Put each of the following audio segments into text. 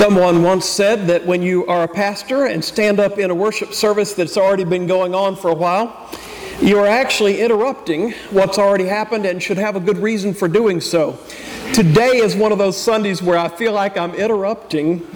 Someone once said that when you are a pastor and stand up in a worship service that's already been going on for a while, you are actually interrupting what's already happened and should have a good reason for doing so. Today is one of those Sundays where I feel like I'm interrupting,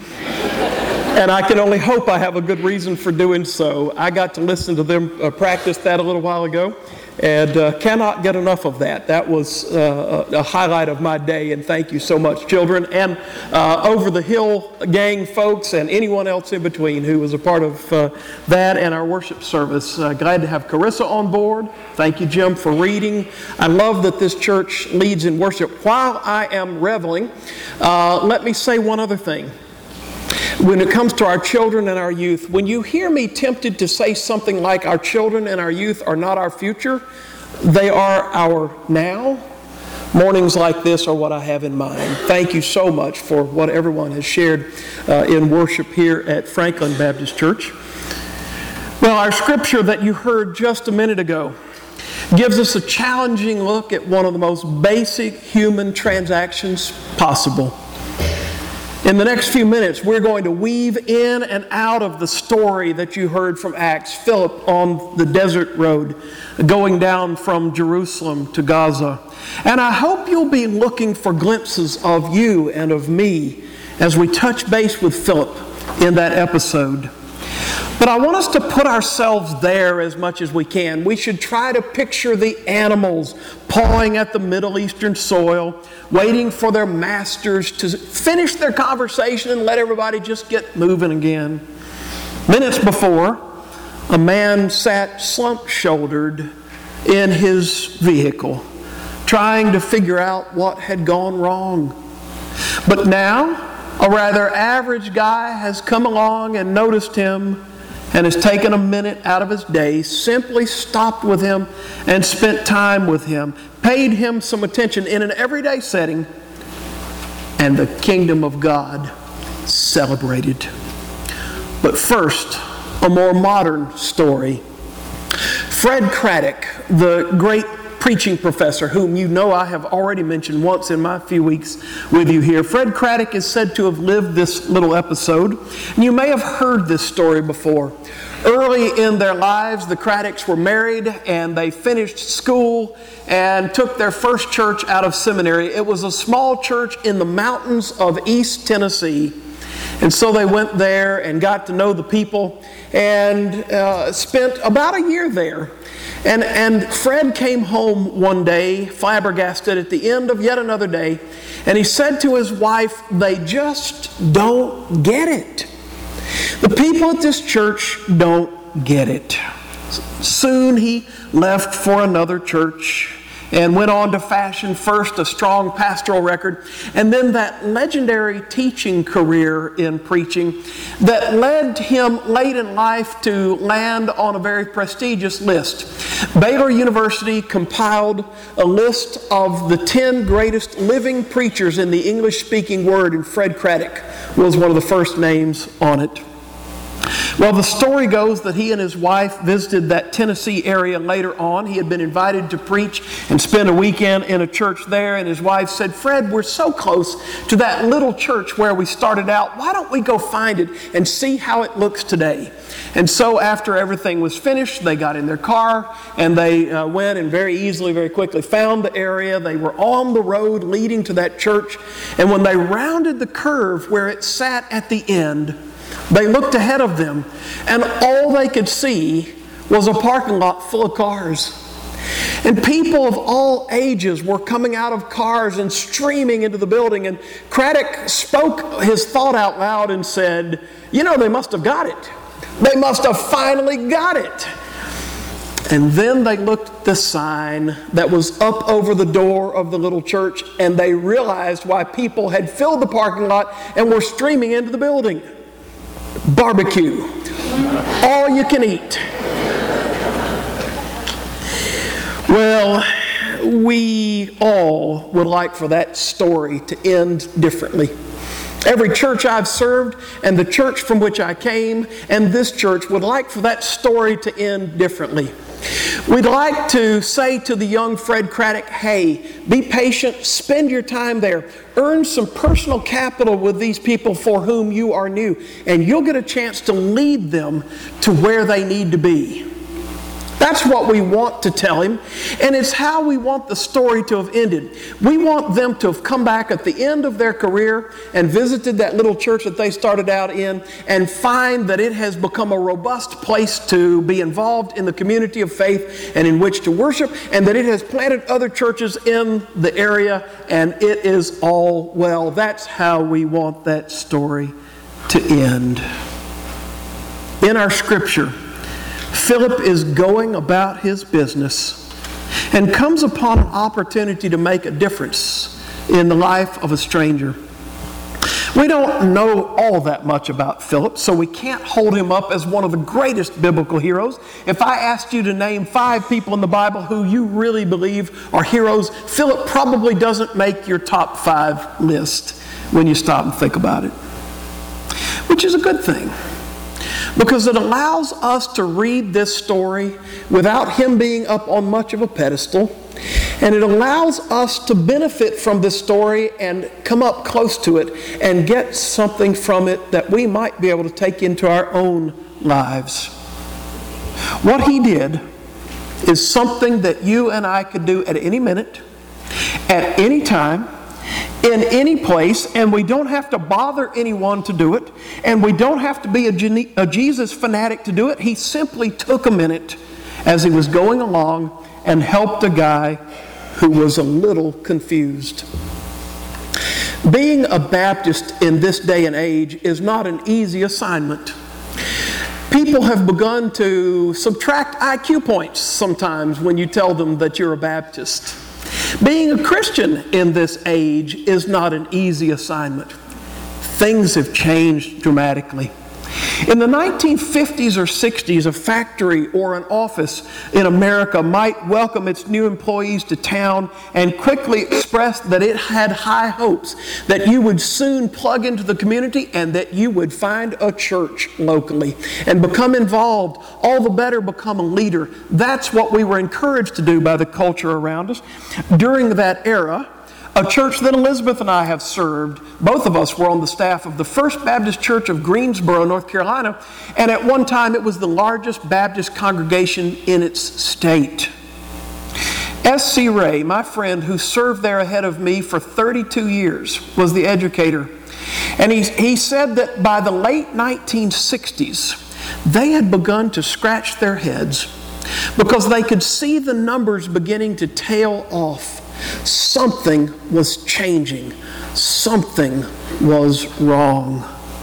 and I can only hope I have a good reason for doing so. I got to listen to them practice that a little while ago, and cannot get enough of that. That was a highlight of my day, and thank you so much, children, and Over the Hill gang folks, and anyone else in between who was a part of that and our worship service. Glad to have Carissa on board. Thank you, Jim, for reading. I love that this church leads in worship. While I am reveling, let me say one other thing. When it comes to our children and our youth, when you hear me tempted to say something like our children and our youth are not our future, they are our now, mornings like this are what I have in mind. Thank you so much for what everyone has shared in worship here at Franklin Baptist Church. Well, our scripture that you heard just a minute ago gives us a challenging look at one of the most basic human transactions possible. In the next few minutes, we're going to weave in and out of the story that you heard from Acts, Philip on the desert road, going down from Jerusalem to Gaza. And I hope you'll be looking for glimpses of you and of me as we touch base with Philip in that episode. But I want us to put ourselves there as much as we can. We should try to picture the animals pawing at the Middle Eastern soil, waiting for their masters to finish their conversation and let everybody just get moving again. Minutes before, a man sat slump-shouldered in his vehicle, trying to figure out what had gone wrong. But now, a rather average guy has come along and noticed him and has taken a minute out of his day, simply stopped with him and spent time with him, paid him some attention in an everyday setting, and the kingdom of God celebrated. But first, a more modern story. Fred Craddock, the great preaching professor, whom you know I have already mentioned once in my few weeks with you here. Fred Craddock is said to have lived this little episode. And you may have heard this story before. Early in their lives, the Craddocks were married and they finished school and took their first church out of seminary. It was a small church in the mountains of East Tennessee. And so they went there and got to know the people and spent about a year there. And Fred came home one day, flabbergasted at the end of yet another day, and he said to his wife, "They just don't get it. The people at this church don't get it." Soon he left for another church and went on to fashion first a strong pastoral record and then that legendary teaching career in preaching that led him late in life to land on a very prestigious list. Baylor University compiled a list of the 10 greatest living preachers in the English-speaking world, and Fred Craddock was one of the first names on it. Well, the story goes that he and his wife visited that Tennessee area later on. He had been invited to preach and spend a weekend in a church there, and his wife said, "Fred, we're so close to that little church where we started out. Why don't we go find it and see how it looks today?" And so after everything was finished, they got in their car and they went and very easily, very quickly found the area. They were on the road leading to that church, and when they rounded the curve where it sat at the end, they looked ahead of them, and all they could see was a parking lot full of cars. And people of all ages were coming out of cars and streaming into the building. And Craddock spoke his thought out loud and said, "You know, they must have got it. They must have finally got it." And then they looked at the sign that was up over the door of the little church, and they realized why people had filled the parking lot and were streaming into the building. Barbecue. All you can eat. Well, we all would like for that story to end differently. Every church I've served and the church from which I came and this church would like for that story to end differently. We'd like to say to the young Fred Craddock, hey, be patient, spend your time there, earn some personal capital with these people for whom you are new, and you'll get a chance to lead them to where they need to be. That's what we want to tell him, and it's how we want the story to have ended. We want them to have come back at the end of their career and visited that little church that they started out in and find that it has become a robust place to be involved in the community of faith and in which to worship, and that it has planted other churches in the area, and it is all well. That's how we want that story to end. In our scripture, Philip is going about his business and comes upon an opportunity to make a difference in the life of a stranger. We don't know all that much about Philip, so we can't hold him up as one of the greatest biblical heroes. If I asked you to name 5 people in the Bible who you really believe are heroes, Philip probably doesn't make your top 5 list when you stop and think about it. Which is a good thing, because it allows us to read this story without him being up on much of a pedestal, and it allows us to benefit from this story and come up close to it and get something from it that we might be able to take into our own lives. What he did is something that you and I could do at any minute, at any time, in any place, and we don't have to bother anyone to do it, and we don't have to be a Jesus fanatic to do it. He simply took a minute as he was going along and helped a guy who was a little confused. Being a Baptist in this day and age is not an easy assignment. People have begun to subtract IQ points sometimes when you tell them that you're a Baptist. Being a Christian in this age is not an easy assignment. Things have changed dramatically. In the 1950s or 60s, a factory or an office in America might welcome its new employees to town and quickly express that it had high hopes that you would soon plug into the community and that you would find a church locally and become involved, all the better become a leader. That's what we were encouraged to do by the culture around us. During that era, a church that Elizabeth and I have served, both of us were on the staff of the First Baptist Church of Greensboro, North Carolina, and at one time it was the largest Baptist congregation in its state. S.C. Ray, my friend who served there ahead of me for 32 years, was the educator. And he said that by the late 1960s, they had begun to scratch their heads because they could see the numbers beginning to tail off. Something was changing. Something was wrong.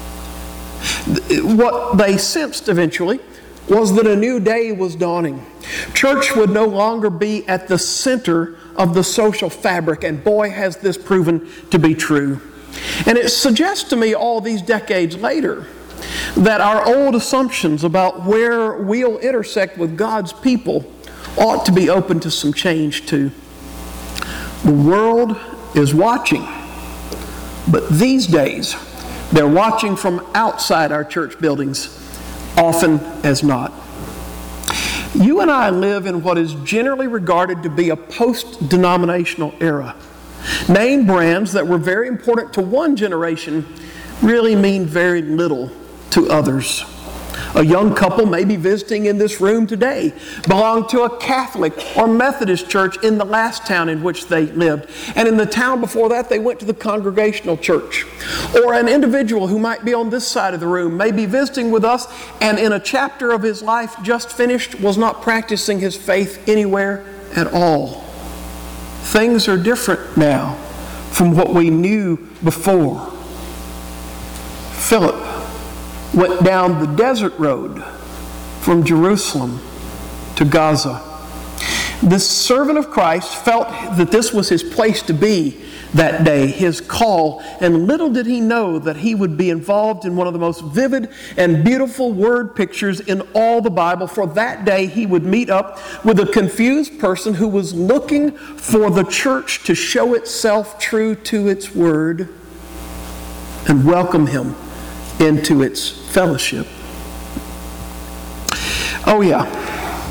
What they sensed eventually was that a new day was dawning. Church would no longer be at the center of the social fabric, and boy, has this proven to be true. And it suggests to me all these decades later that our old assumptions about where we'll intersect with God's people ought to be open to some change too. The world is watching, but these days they're watching from outside our church buildings, often as not. You and I live in what is generally regarded to be a post-denominational era. Name brands that were very important to one generation really mean very little to others. A young couple may be visiting in this room today belonged to a Catholic or Methodist church in the last town in which they lived. And in the town before that, they went to the Congregational church. Or an individual who might be on this side of the room may be visiting with us and in a chapter of his life just finished was not practicing his faith anywhere at all. Things are different now from what we knew before. Philip went down the desert road from Jerusalem to Gaza. This servant of Christ felt that this was his place to be that day, his call, and little did he know that he would be involved in one of the most vivid and beautiful word pictures in all the Bible, for that day he would meet up with a confused person who was looking for the church to show itself true to its word and welcome him into its fellowship. Oh yeah,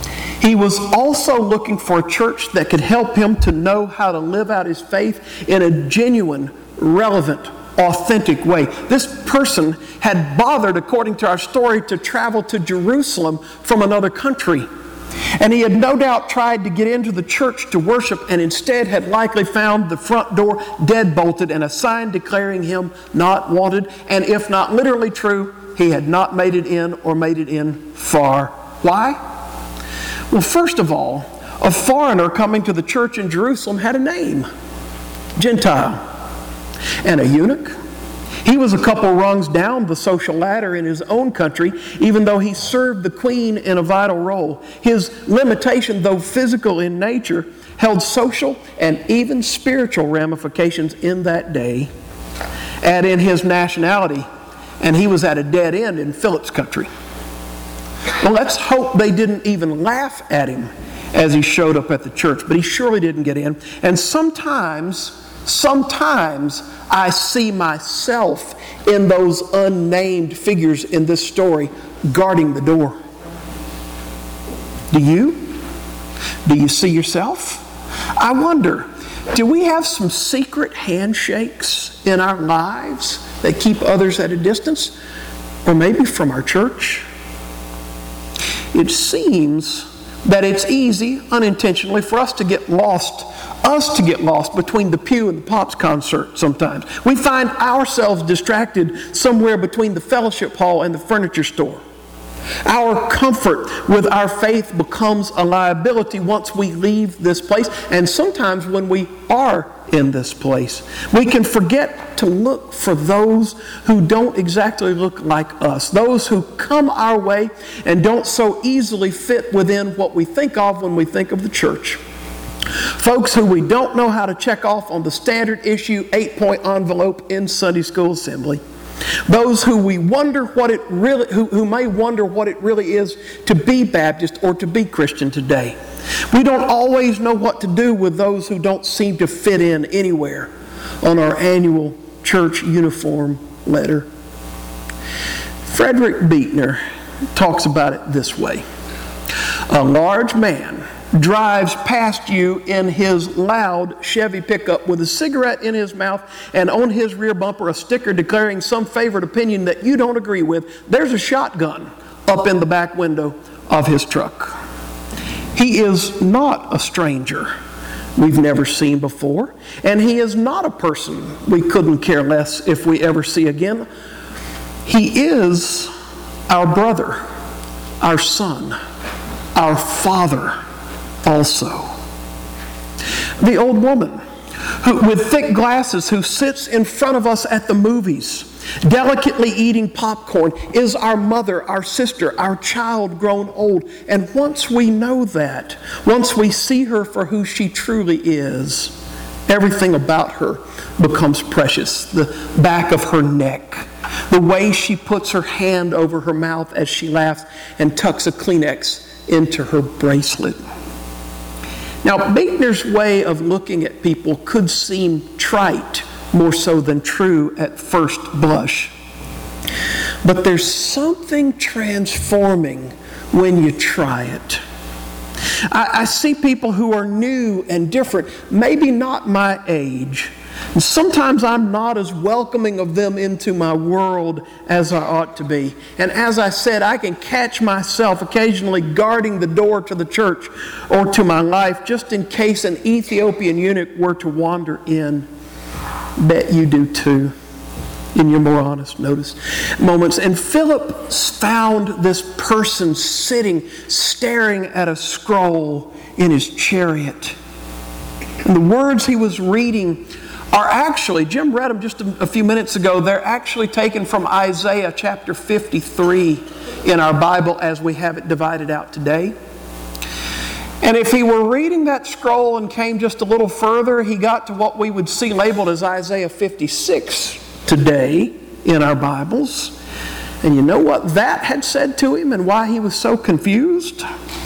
He was also looking for a church that could help him to know how to live out his faith in a genuine, relevant, authentic way. This person had bothered, according to our story, to travel to Jerusalem from another country. And he had no doubt tried to get into the church to worship, and instead had likely found the front door dead-bolted and a sign declaring him not wanted. And if not literally true, he had not made it in or made it in far. Why? Well, first of all, a foreigner coming to the church in Jerusalem had a name, Gentile. And a eunuch. He was a couple rungs down the social ladder in his own country, even though he served the queen in a vital role. His limitation, though physical in nature, held social and even spiritual ramifications in that day. Add in his nationality, and he was at a dead end in Philip's country. Well, let's hope they didn't even laugh at him as he showed up at the church, but he surely didn't get in. And sometimes I see myself in those unnamed figures in this story guarding the door. Do you? Do you see yourself? I wonder, do we have some secret handshakes in our lives that keep others at a distance? Or maybe from our church? It seems that it's easy, unintentionally, for us to get lost between the pew and the Pops concert sometimes. We find ourselves distracted somewhere between the fellowship hall and the furniture store. Our comfort with our faith becomes a liability once we leave this place, and sometimes when we are in this place, we can forget to look for those who don't exactly look like us, those who come our way and don't so easily fit within what we think of when we think of the church. Folks who we don't know how to check off on the standard issue 8-point envelope in Sunday school assembly. Those who we wonder who may wonder what it really is to be Baptist or to be Christian today. We don't always know what to do with those who don't seem to fit in anywhere on our annual church uniform letter. Frederick Buechner talks about it this way. A large man drives past you in his loud Chevy pickup with a cigarette in his mouth and on his rear bumper a sticker declaring some favorite opinion that you don't agree with. There's a shotgun up in the back window of his truck. He is not a stranger we've never seen before, and he is not a person we couldn't care less if we ever see again. He is our brother, our son, our father also. The old woman with thick glasses who sits in front of us at the movies, delicately eating popcorn, is our mother, our sister, our child grown old. And once we know that, once we see her for who she truly is, everything about her becomes precious. The back of her neck, the way she puts her hand over her mouth as she laughs and tucks a Kleenex into her bracelet. Now, Buechner's way of looking at people could seem trite more so than true at first blush. But there's something transforming when you try it. I see people who are new and different, maybe not my age. And sometimes I'm not as welcoming of them into my world as I ought to be. And as I said, I can catch myself occasionally guarding the door to the church or to my life just in case an Ethiopian eunuch were to wander in. Bet you do too, in your more honest moments. And Philip found this person sitting, staring at a scroll in his chariot. And the words he was reading are actually, Jim read them just a few minutes ago, they're actually taken from Isaiah chapter 53 in our Bible as we have it divided out today. And if he were reading that scroll and came just a little further, he got to what we would see labeled as Isaiah 56 today in our Bibles. And you know what that had said to him and why he was so confused?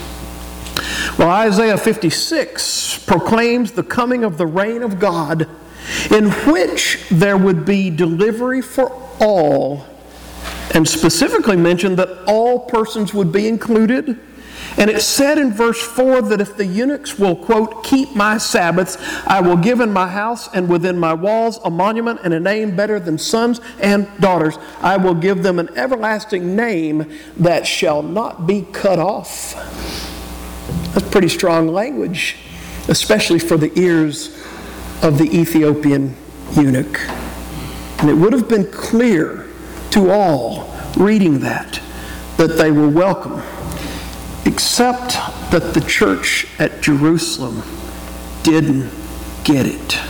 Well, Isaiah 56 proclaims the coming of the reign of God, in which there would be delivery for all, and specifically mentioned that all persons would be included, And it said in verse 4 that if the eunuchs will, quote, keep my Sabbaths, I will give in my house and within my walls a monument and a name better than sons and daughters. I will give them an everlasting name that shall not be cut off. That's pretty strong language, especially for the ears of the Ethiopian eunuch. And it would have been clear to all reading that they were welcome, except that the church at Jerusalem didn't get it.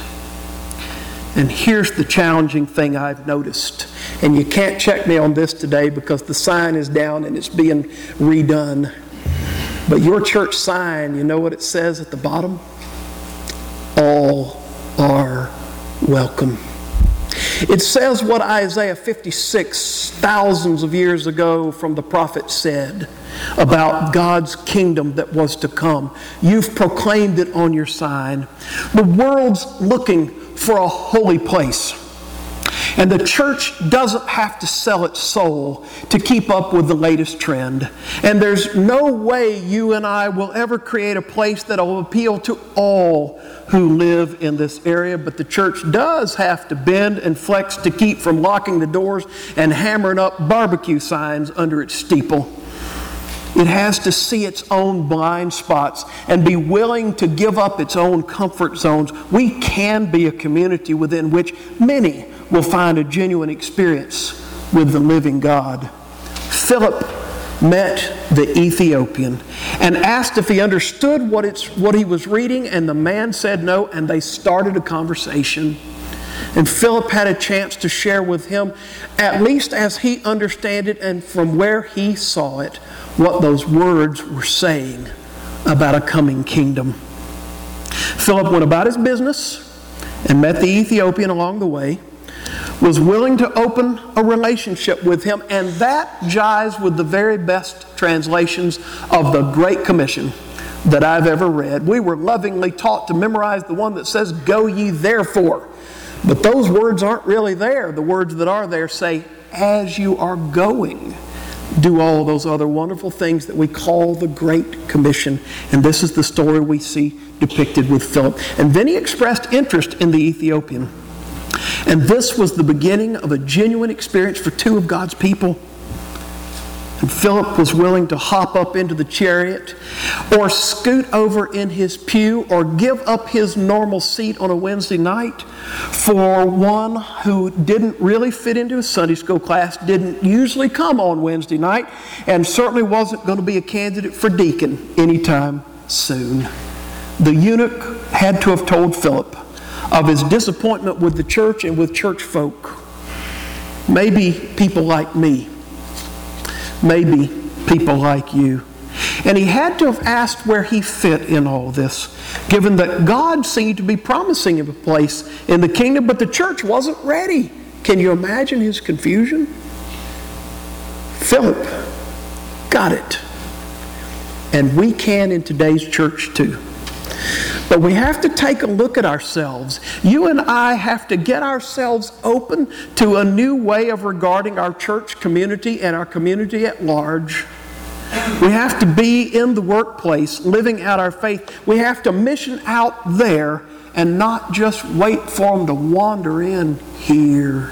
And here's the challenging thing I've noticed. And you can't check me on this today because the sign is down and it's being redone. But your church sign, you know what it says at the bottom? All are welcome. It says what Isaiah 56, thousands of years ago from the prophet said about God's kingdom that was to come. You've proclaimed it on your sign. The world's looking for a holy place. And the church doesn't have to sell its soul to keep up with the latest trend. And there's no way you and I will ever create a place that will appeal to all who live in this area. But the church does have to bend and flex to keep from locking the doors and hammering up barbecue signs under its steeple. It has to see its own blind spots and be willing to give up its own comfort zones. We can be a community within which many will find a genuine experience with the living God. Philip met the Ethiopian and asked if he understood what he was reading, and the man said no, and they started a conversation. And Philip had a chance to share with him, at least as he understood it and from where he saw it, what those words were saying about a coming kingdom. Philip went about his business and met the Ethiopian along the way, was willing to open a relationship with him, and that jives with the very best translations of the Great Commission that I've ever read. We were lovingly taught to memorize the one that says, "Go ye therefore." But those words aren't really there. The words that are there say, "As you are going, do all those other wonderful things that we call the Great Commission." And this is the story we see depicted with Philip. And then he expressed interest in the Ethiopian. And this was the beginning of a genuine experience for two of God's people. And Philip was willing to hop up into the chariot or scoot over in his pew or give up his normal seat on a Wednesday night for one who didn't really fit into a Sunday school class, didn't usually come on Wednesday night, and certainly wasn't going to be a candidate for deacon anytime soon. The eunuch had to have told Philip of his disappointment with the church and with church folk. Maybe people like me. Maybe people like you. And he had to have asked where he fit in all this, given that God seemed to be promising him a place in the kingdom, but the church wasn't ready. Can you imagine his confusion? Philip got it. And we can in today's church too. But we have to take a look at ourselves. You and I have to get ourselves open to a new way of regarding our church community and our community at large. We have to be in the workplace, living out our faith. We have to mission out there and not just wait for them to wander in here.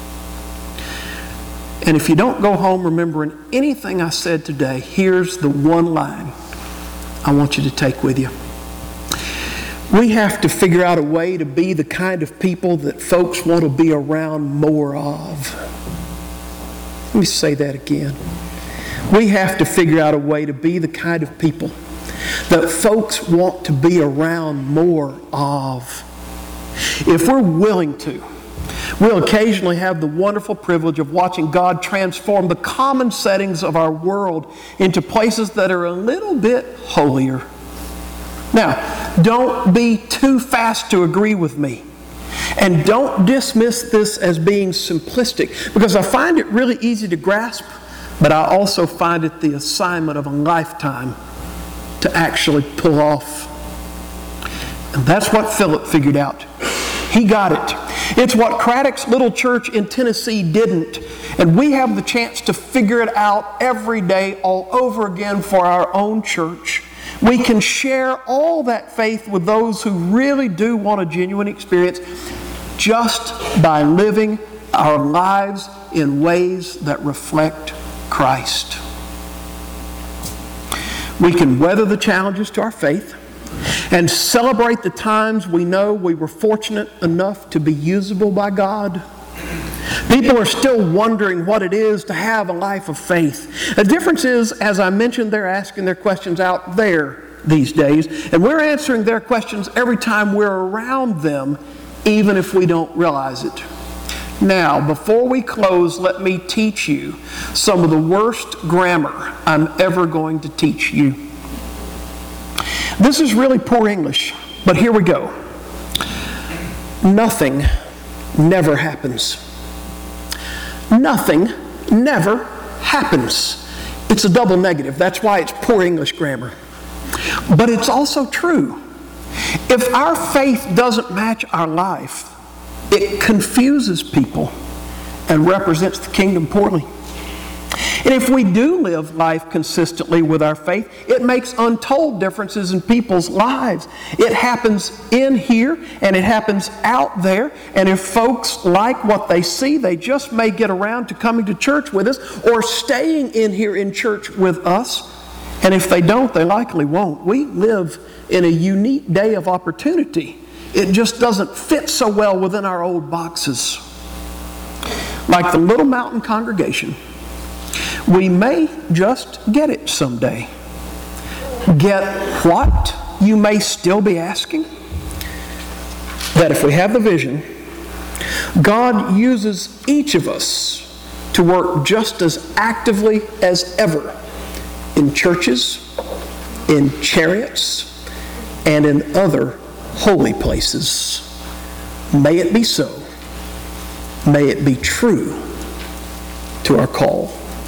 And if you don't go home remembering anything I said today, here's the one line I want you to take with you. We have to figure out a way to be the kind of people that folks want to be around more of. Let me say that again. We have to figure out a way to be the kind of people that folks want to be around more of. If we're willing to, we'll occasionally have the wonderful privilege of watching God transform the common settings of our world into places that are a little bit holier. Now, don't be too fast to agree with me. And don't dismiss this as being simplistic, because I find it really easy to grasp, but I also find it the assignment of a lifetime to actually pull off. And that's what Philip figured out. He got it. It's what Craddock's little church in Tennessee didn't. And we have the chance to figure it out every day all over again for our own church. We can share all that faith with those who really do want a genuine experience just by living our lives in ways that reflect Christ. We can weather the challenges to our faith and celebrate the times we know we were fortunate enough to be usable by God. People are still wondering what it is to have a life of faith. The difference is, as I mentioned, they're asking their questions out there these days, and we're answering their questions every time we're around them, even if we don't realize it. Now, before we close, let me teach you some of the worst grammar I'm ever going to teach you. This is really poor English, but here we go. Nothing never happens. Nothing never happens. It's a double negative. That's why it's poor English grammar. But it's also true. If our faith doesn't match our life, it confuses people and represents the kingdom poorly. And if we do live life consistently with our faith, it makes untold differences in people's lives. It happens in here and it happens out there. And if folks like what they see, they just may get around to coming to church with us or staying in here in church with us. And if they don't, they likely won't. We live in a unique day of opportunity. It just doesn't fit so well within our old boxes. Like the Little Mountain congregation, we may just get it someday. Get what? You may still be asking. That if we have the vision, God uses each of us to work just as actively as ever in churches, in chariots, and in other holy places. May it be so. May it be true to our call.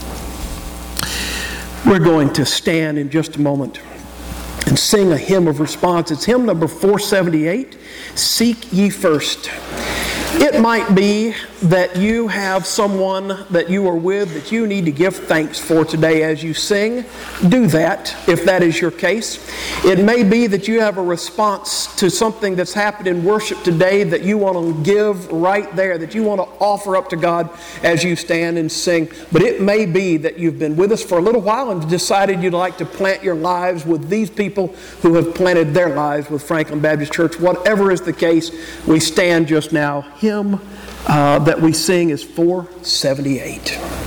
We're going to stand in just a moment and sing a hymn of response. It's hymn number 478, Seek Ye First. It might be that you have someone that you are with that you need to give thanks for today as you sing. Do that if that is your case. It may be that you have a response to something that's happened in worship today that you want to give right there, that you want to offer up to God as you stand and sing. But it may be that you've been with us for a little while and decided you'd like to plant your lives with these people who have planted their lives with Franklin Baptist Church. Whatever is the case, we stand just now. Hymn that we sing is 478.